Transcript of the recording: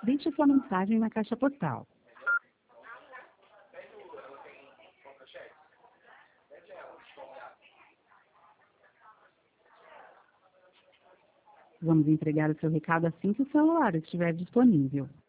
Deixe sua mensagem na caixa postal. Vamos entregar o seu recado assim que o celular estiver disponível.